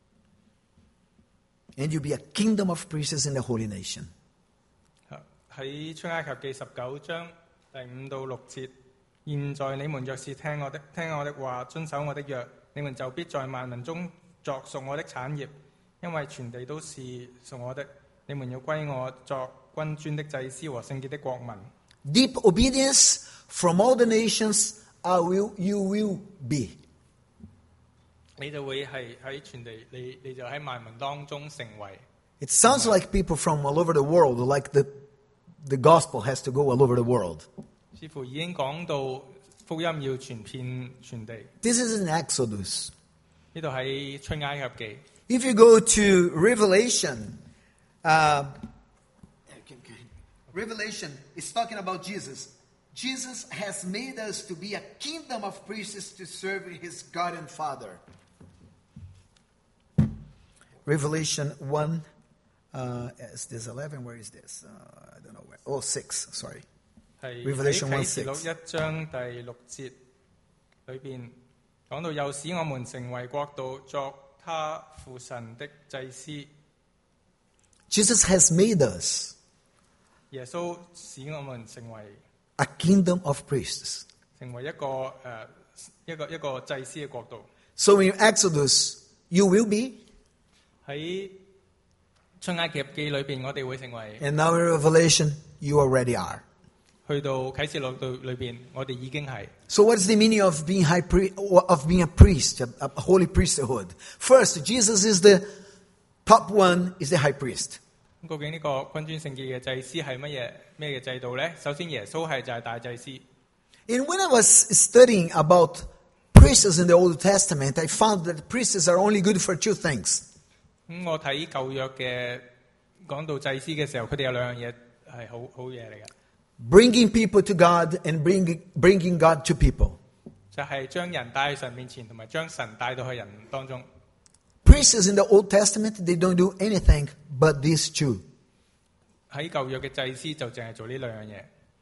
And you'll be a kingdom of priests in the holy nation. 喺出埃及記19章第5到6節，現在你們若是聽我的話，遵守我的約，你們就必在萬民中作屬我的產業，因為全地都是屬我的。你們要歸我作君尊的祭司和聖潔的國民。 Deep obedience from all the nations, you will be. 你就會係喺全地，你就喺萬民當中成為。 It sounds like people from all over the world, like the gospel has to go all over the world. 似乎已經講到福音要傳遍全地。 This is in Exodus. 呢度喺出埃及記。 If you go to Revelation, Revelation is talking about Jesus. Jesus has made us to be a kingdom of priests to serve his God and Father. Revelation 1, is this 11? Where is this? I don't know where. Oh, 6, sorry. 係 Revelation 喺 1:6 啟示錄1章第6節裏邊講到，又使我們成為國度，作他父神的祭司。 Jesus has made us 耶穌使我們成為 a kingdom of priests. 一個祭司嘅國度。 So in Exodus, you will be, 喺出埃及記裏邊，我哋會成為 and now in Revelation, you already are. 去到啟示錄裏邊，我哋已經係。 So what is the meaning of being of being a priest, a holy priesthood? First, Jesus is the top one, is the high priest. 咁究竟呢個君尊聖潔嘅祭司係咩嘅制度呢？首先耶穌就係大祭司。 And when I was studying about priests in the Old Testament, I found that priests are only good for two things. 咁我睇舊約嘅講到祭司嘅時候，佢哋有兩樣嘢係好嘢嚟嘅， Bringing people to God and bringing God to people. 就係將人帶去神面前，同埋將神帶到去人當中。 Priests in the Old Testament, they don't do anything but these two. 喺舊約嘅祭司就淨係做呢兩樣嘢。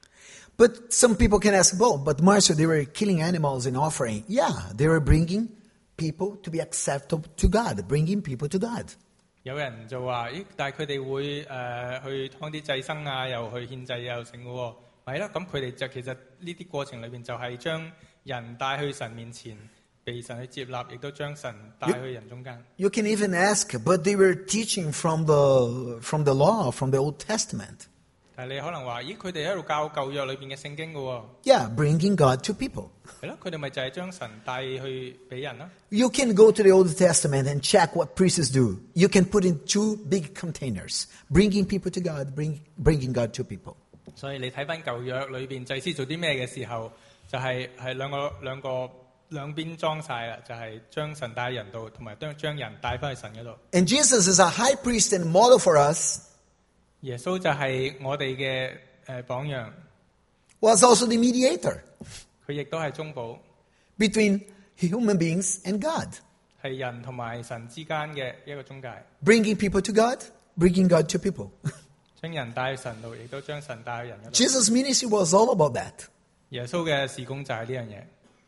But some people can ask, well, but Marcio, they were killing animals and offering. Yeah, they were bringing people to be acceptable to God, bringing people to God. 有人就話：咦，但係佢哋會去劏啲祭牲啊，又去獻祭又成嘅喎。係啦，咁佢哋就其實呢啲過程裏邊就係將人帶去神面前，被神去接納，亦都將神帶去人中間。 You can even ask, but they were teaching from the law, from the Old Testament. 但係你可能話：咦，佢哋喺度教舊約裏邊嘅聖經嘅喎。 Yeah, bringing God to people. 係咯，佢哋咪就係將神帶去俾人啦。 You can go to the Old Testament and check what priests do. You can put in two big containers, bringing people to God, bringing God to people. 所以你睇翻舊約裏邊祭司做啲咩嘅時候，就係兩邊裝晒啦，就係將神帶人度，同埋將人帶翻去神嗰度。 And Jesus is a high priest and model for us. 耶穌就係我哋嘅榜樣， Was also the mediator 佢亦都係中保， between human beings and God, 係人同埋神之間嘅一個中介， bringing people to God, bringing God to people. 將人帶去神度，亦都將神帶去人嗰度。 Jesus' ministry was all about that. 耶穌嘅事工就係呢樣嘢，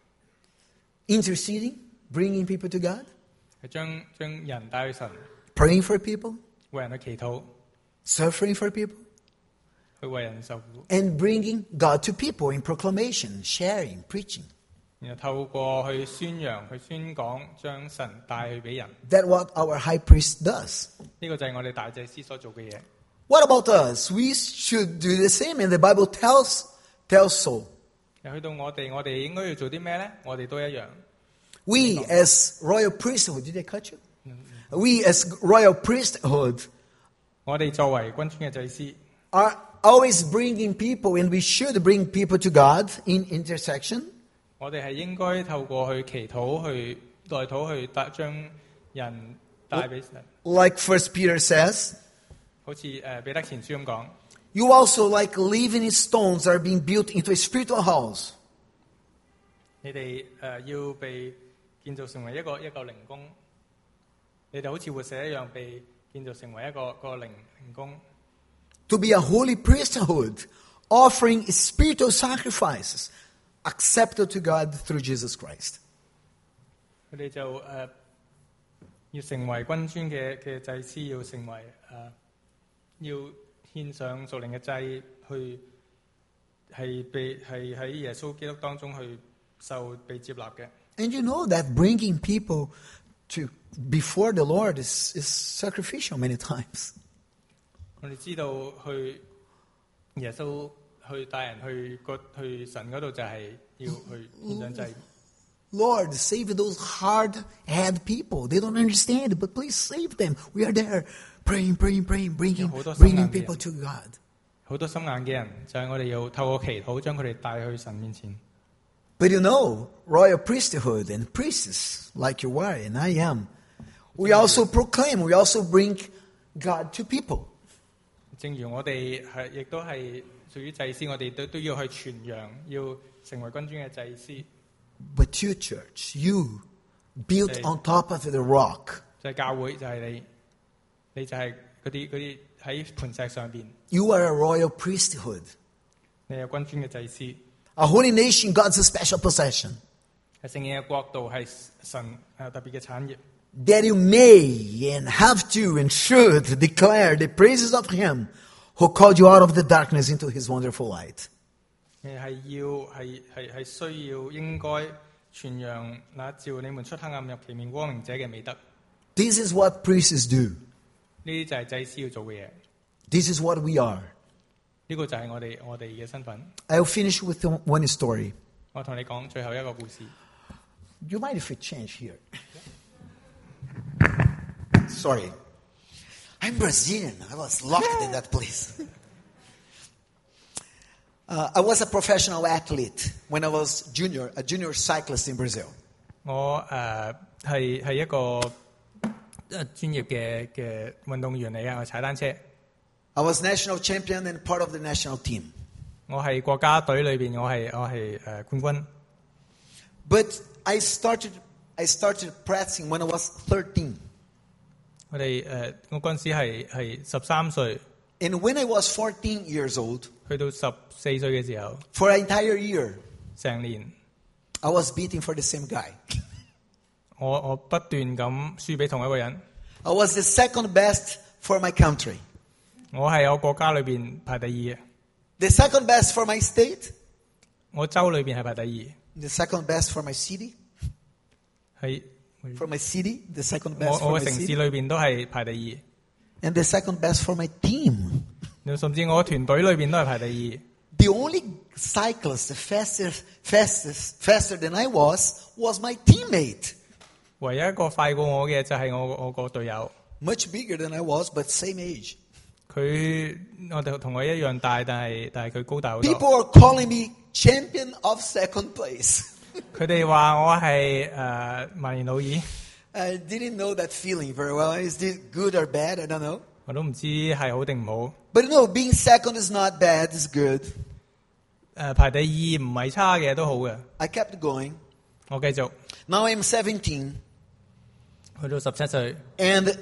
Interceding, bringing people to God, 係將人帶去神， praying for people, 為人去祈禱， suffering for people, 去為人受苦， and bringing God to people in proclamation, sharing, preaching. 然後透過去宣揚、去宣講，將神帶去俾人。 That's what our high priest does. 呢個就係我哋大祭司所做嘅嘢。 What about us? We should do the same, and the Bible tells so. 又去到我哋應該要做啲咩呢？我哋都一樣。 We as royal priesthood, did I cut you? We as royal priesthood 我哋作為君尊嘅祭司， are always bringing people, and we should bring people to God in intersection. 我哋係應該透過去祈禱、去代禱、去將人帶俾神。 Like 1 Peter says, 好似彼得前書咁講， you also like living stones are being built into a spiritual house. 你哋要被建造成為一個靈宮。你哋好似活石一樣被建造成為一個靈宮。 To be a holy priesthood, offering spiritual sacrifices accepted to God through Jesus Christ. 佢哋就要成為君尊嘅祭司，要成為要獻上屬靈嘅祭，去係喺耶穌基督當中去被接納嘅。 And you know that bringing people to before the Lord is sacrificial many times. 我哋知道去耶穌去帶人去神嗰度就係要去獻上祭。 Lord, save those hard-headed people. They don't understand, but please save them. We are there praying, bringing people to God. 好多心硬嘅人就係我哋要透過祈禱將佢哋帶去神面前。 But you know, royal priesthood and priests like you are and I am, we also proclaim, we also bring God to people. 正如我哋亦都係屬於祭司，我哋都要去傳揚，要成為君尊嘅祭司。 But you, church, you built on top of the rock. 就係教會，就係你就係嗰啲喺磐石上邊。 You are a royal priesthood, 你係君尊嘅祭司， a holy nation, God's special possession. 係聖潔嘅國度，係神特別嘅產業。 that you may and have to and should declare the praises of him who called you out of the darkness into his wonderful light. 係需要應該傳揚那召你們出黑暗入奇妙光明者嘅美德。 This is what priests do. 呢啲就係祭司要做嘅嘢。 This is what we are. 呢個就係我哋嘅身份。 I'll finish with one story. 我同你講最後一個故事。 Do you mind if we change here? Sorry. I'm Brazilian. I was locked in that place. I was a professional athlete when I was a junior cyclist in Brazil. 我係一個專業嘅運動員嚟嘅，我踩單車。 I was national champion and part of the national team. 我係國家隊裏邊，我係冠軍。 But I started practicing when I was 13. 我嗰陣時係13歲， And when I was 14 years old, 去到14歲嘅時候， for an entire year, 成年 I was beating for the same guy. 我不斷咁輸俾同一個人。 I was the second best for my country. 我係我國家裏邊排第二嘅， The second best for my state. 我州裏邊係排第二。 The second best for my city. 係 For my city, the second best 我 for 嘅 my 城市 city. 裏邊都係排第 And the second best for my team. 二，甚至我團隊裏邊都係排第二。 The only cyclist faster than I was my teammate. 唯一一個快過我嘅就係我個隊友， Much bigger than I was, but same age. 我哋同我一樣大，但係佢高大好多。 People are calling me champion of second place. 佢哋話我係萬年老二， I didn't know that feeling very well. Is this good or bad? I don't know. 我都唔知係好定唔好。 But no, being second is not bad, it's good. 排第二唔係差嘅，都好嘅。 I kept going. 我繼續 Now I'm 17, 去到17歲， and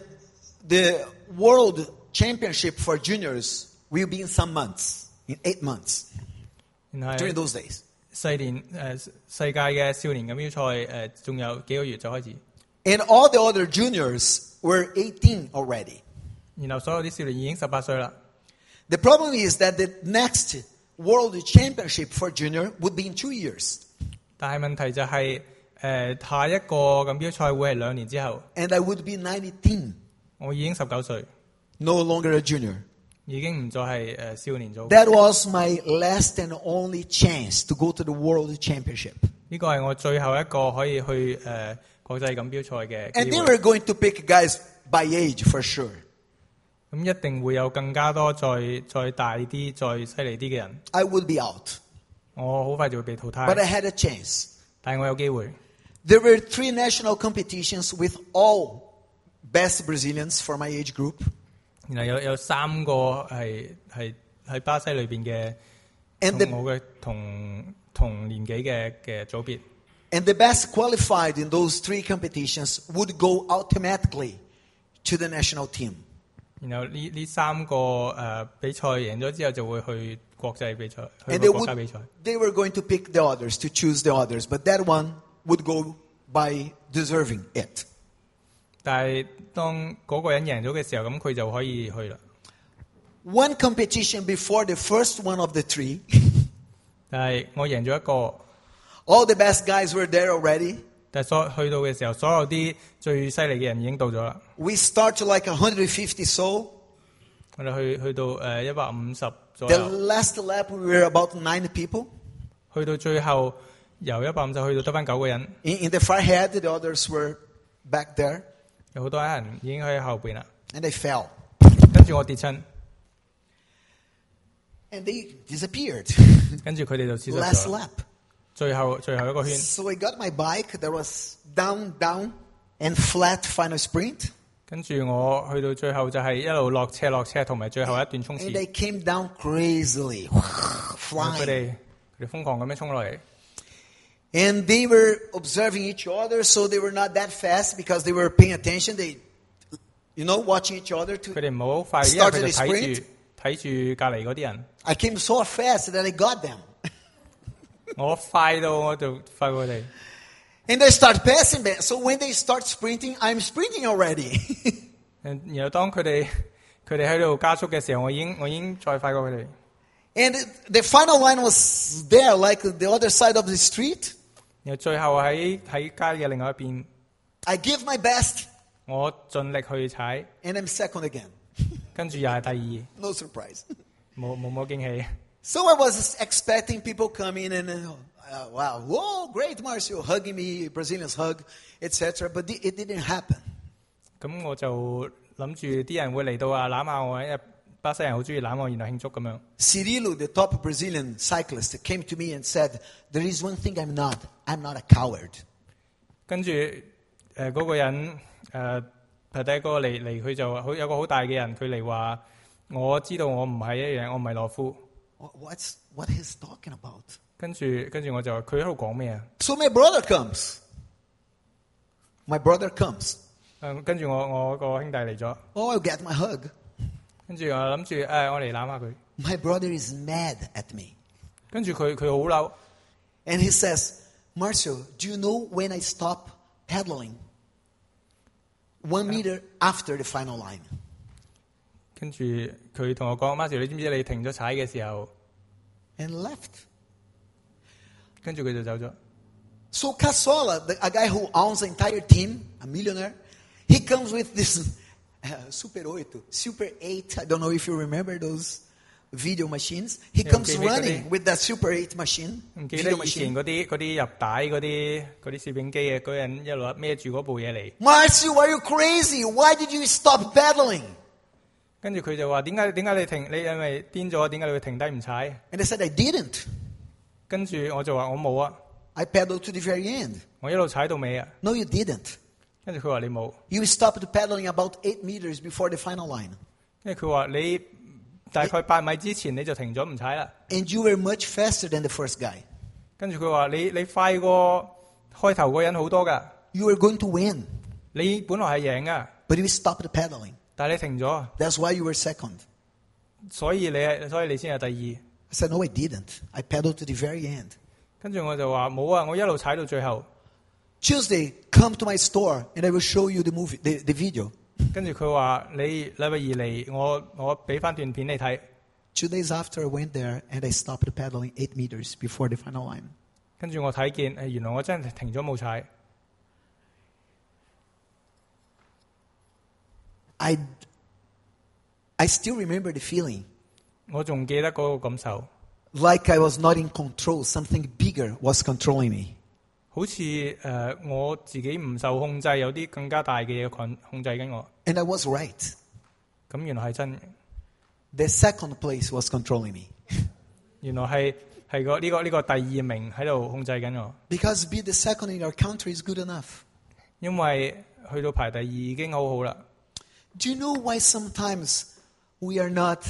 the world championship for juniors will be in some months, in 8 months, 然 during 後 those days. 世界嘅少年錦標賽仲有幾個月就開始， And all the other juniors were 18 already. 然後所有啲少年已經18歲啦。 The problem is that the next world championship for junior would be in 2 years. 但係問題就係、下一個錦標賽會係2年之後， And I would be 19, 我已經19歲， no longer a junior. 已經唔再係少年組。 That was my last and only chance to go to the world championship. 呢個係我最後一個可以去國際錦標賽嘅 And 機 they 會。 were going to pick guys by age for sure. 咁一定會有更加多再大啲、再犀利啲嘅人。 I would be out. 我好快就會被淘汰， But I had a chance. 但係我有機會。 There were 3 national competitions with all best Brazilians for my age group. 然後有3個係喺巴西裏邊嘅 And 同 the, 我嘅同年紀嘅組別。 and the best qualified in those 3 competitions would go automatically to the national team. 然後呢3個比賽贏咗之後就會去國際比賽，去 And 個國家比賽。 they were going to pick the others, to choose the others. But that one would go by deserving it. 但係當嗰個人贏咗嘅時候，咁佢就可以去啦。 One competition before the first one of the 3, 但係我贏咗一個， all the best guys were there already. 但係去到嘅時候，所有啲最犀利嘅人已經到咗啦。 We start to like 150 so. 我哋去到150左 The 右， last lap we were about 9 people. 去到最後由150去到得翻9個人， In the far head, the others were back there. 有好多人已經喺後邊啦。 And they fell. 跟住我跌親， And they disappeared. 跟住佢哋就消失 Last 咗。 lap. 最後一個圈， So I got my bike. There was down, and flat final sprint. 跟住我去到最後就係一路落車，同埋最後一段衝刺。 And they came down crazily, 佢 flying. 哋瘋狂咁樣衝落嚟， And they were observing each other, so they were not that fast because they were paying attention. They, watching each other. 佢哋唔係好快，因為 Started 佢哋 the 睇住隔離嗰啲人。 I came so fast that I got them. 我快到我就快過佢哋。 And they start passing me. So when they start sprinting, I'm sprinting already. 然後當佢哋喺度加速嘅時候，我已經再快過佢哋。 And the final line was there, like the other side of the street. 然後最後喺街嘅另外一邊， I give my best, 我盡力去踩， and I'm second again. 跟住又係第二， No surprise. 冇驚喜。 So I was expecting people coming and, wow, whoa, great, Marcio, hugging me, Brazilians hug, etc. But it didn't happen. 咁我就諗住啲人會嚟到啊攬下我，因為巴西人好中意攬我，然後慶祝咁樣。 Cirilo, the top Brazilian cyclist, came to me and said, there is one thing I'm not a coward. 跟住嗰個人排第一個嚟，佢就有個好大嘅人，佢嚟話我知道我唔係一樣，我唔係懦夫。 What he's talking about? 跟住我就話佢喺度講咩啊？ So my brother comes. My brother comes. 跟住我個兄弟嚟咗， Oh, I'll get my hug. 跟住我諗住我嚟攬下佢。 My brother is mad at me. 跟住佢好嬲， And he says, Marcio, do you know when I stop pedaling? 1 meter after the final line. 跟住佢同我講，Marcio，你知唔知你停咗踩嘅時候？ And left. 跟住佢就走咗。 So Cassola, a guy who owns the entire team, a millionaire, he comes with this Super 8. I don't know if you remember those video machines. He comes running with that Super 8 machine. 唔記得 Video 以前 machine. 嗰啲入帶嗰啲攝影機嘅嗰人一路孭住嗰部嘢嚟， Marcio, are you crazy? Why did you stop pedaling? 跟住佢就話點解你停？你係咪癲咗？點解你會停低唔踩？ And I said, I didn't. 跟住我就話我冇啊， I pedaled to the very end. 我一路踩到尾啊。 No, you didn't. 跟住佢話你冇， You stopped pedaling about 8 meters before the final line. 因為佢話你大概8米之前你就停咗唔踩啦。 And you were much faster than the first guy. 跟住佢話你快過開頭嗰人好多㗎， You were going to win, 你本來係贏㗎， but you stopped pedaling. 但係你停咗， That's why you were second. 所以你先係第二。 I said, no, I didn't. I pedaled to the very end. 跟住我就話冇啊，我一路踩到最後。 Tuesday, come to my store and I will show you the movie, the video. 跟住佢話你禮拜二嚟，我俾翻段片你睇。 2 days after, I went there and I stopped pedaling 8 meters before the final line. 跟住我睇見原來我真係停咗冇踩。 I still remember the feeling, 我仲記得嗰個感受， like I was not in control. Something bigger was controlling me. 好似我自己唔受控制，有啲更加大嘅嘢控制緊我。 And I was right. 咁原來係真嘅， The second place was controlling me. 原來係呢個第二名喺度控制緊我。 Because be the second in our country is good enough. 因為去到排第二已經好好啦。 Do you know why sometimes we are not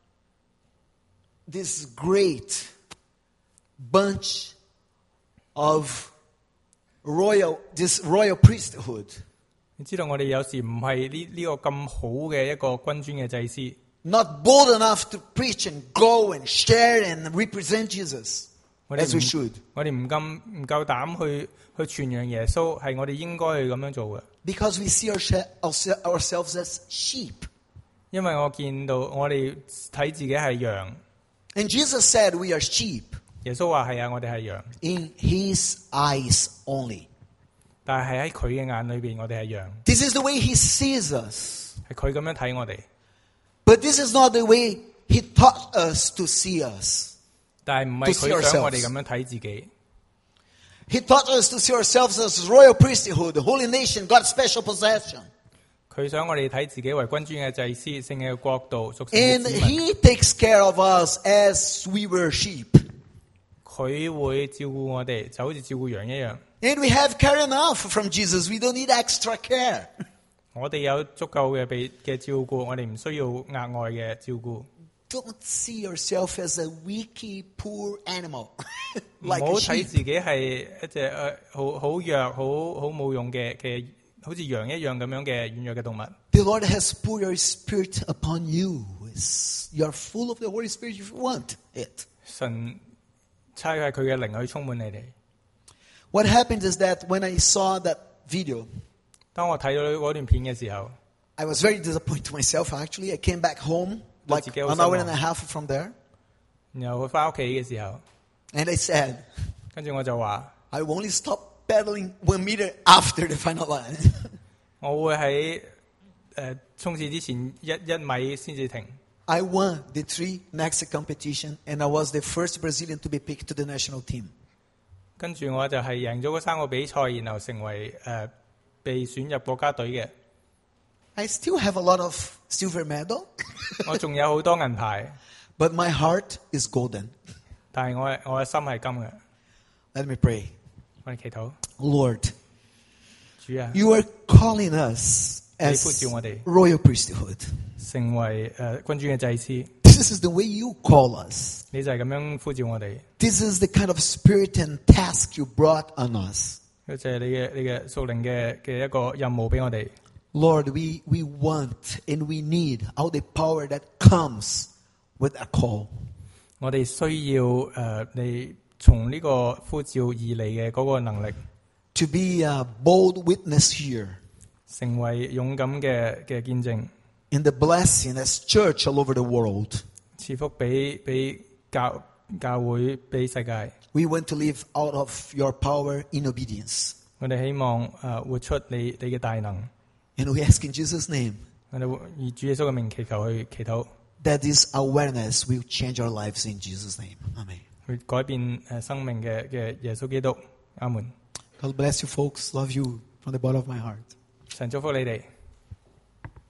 this great bunch of this royal priesthood? 你知道我哋有時唔係呢個咁好嘅一個君尊嘅祭司， Not bold enough to preach and go and share and represent Jesus 我哋 as we should. 我哋唔夠膽去傳揚耶穌，係我哋應該去咁樣做嘅。 Because we see ourselves as sheep. 因為我見到我哋睇自己係羊， And Jesus said we are sheep 耶穌話係啊，我哋係羊， in His eyes only. 但係喺佢嘅眼裏邊，我哋係羊， This is the way He sees us. 係佢咁樣睇我哋。 But this is not the way He taught us to see us. 但係唔係佢想我哋咁樣睇自己， He taught us to see ourselves as royal priesthood, holy nation, God's special possession. 佢想我哋睇自己為君尊嘅祭司、聖嘅國度、屬聖嘅 And 子民。 He takes care of us as we were sheep. 佢會照顧我哋，就好似照顧羊一樣。 And we have care enough from Jesus. We don't need extra care. 我哋有足夠嘅照顧，我哋唔需要額外嘅照顧。 Don't see yourself as a weak, poor animal. 唔 like 好 a 睇 sheep. 自己係一隻好弱、好冇用嘅，好似羊一樣咁樣嘅軟弱嘅動物。 The Lord has poured your spirit upon you. You're full of the Holy Spirit if you want it. 神差係佢嘅靈去充滿你哋。 What happened is that when I saw that video, 當我睇到嗰段片嘅時候， I was very disappointed myself actually. I came back home like That's okay, an hour and a half from there. 然後佢翻屋企嘅時候， And I said, 跟住我就話： I will only stop pedaling 1 meter after the final line. 我會喺衝刺之前一米先至停。 I won the 3 next competition and I was the first Brazilian to be picked to the national team. 跟住我就係贏咗嗰3個比賽，然後成為被選入國家隊嘅。 I still have a lot of silver medal, 我仲有好多銀牌， but my heart is golden. 但係我嘅心係金嘅。 Let me pray. 我哋祈禱， Lord, 主啊， you are calling us 你 as 呼召我哋 royal priesthood. 成為君主嘅祭司， This is the way you call us. 你就係咁樣呼召我哋。 This is the kind of spirit and task you brought on us. 呢就係你嘅屬靈嘅一個任務俾我哋。 Lord, we want and we need all the power that comes with a call. 我哋需要你從呢個呼召而嚟嘅嗰個能力， To be a bold witness here 成為勇敢嘅見證， in the blessing as church all over the world. 賜福俾教會俾世界。 We want to live out of your power in obedience. 我哋希望活出你嘅大能。 And we ask in Jesus' name 我哋以主耶穌嘅名祈求去祈禱， that this awareness will change our lives in Jesus' name. Amen. 去改變生命嘅耶穌基督。阿門。 God bless you folks. Love you from the bottom of my heart. 神祝福你哋。